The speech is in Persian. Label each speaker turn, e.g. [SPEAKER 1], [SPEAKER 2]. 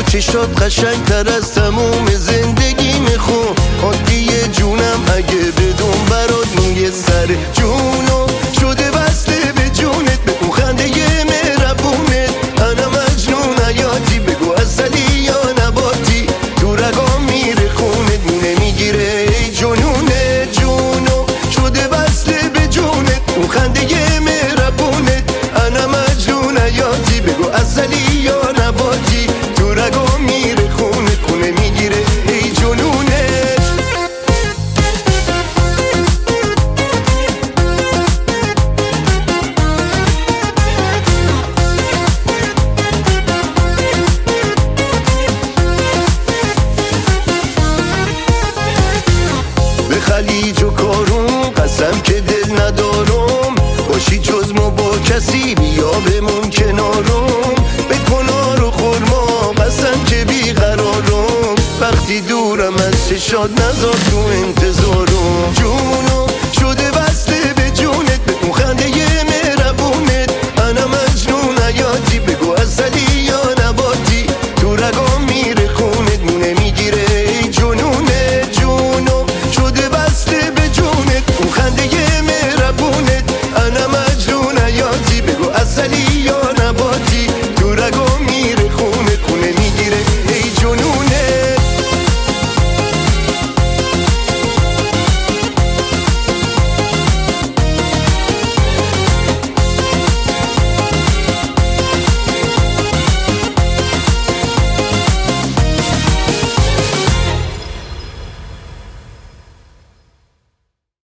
[SPEAKER 1] چشات قشنگتر از تموم زندگی میخون عادیه جونم اگه بدون برات موی سر جونو شده بسته به جونت بگو خنده مهربونت انا مجنون حیاتی بگو اصلی یا نباتی تو رگام میره خونت مونه میگیره ای جنونه جونو شده بسته به جونت اون خنده مهربونت انا مجنون حیاتی بگو اصلی یا نباتی تو رگام میره خونه میگیره ای جنونه به خلیج و کارون قسم که دل ندارم باشی جز ما با کسی بیا بمون کنارم به کنار و خورما قسم که بیقرارم وقتی دورم از چشات نذار تو انتظارم جون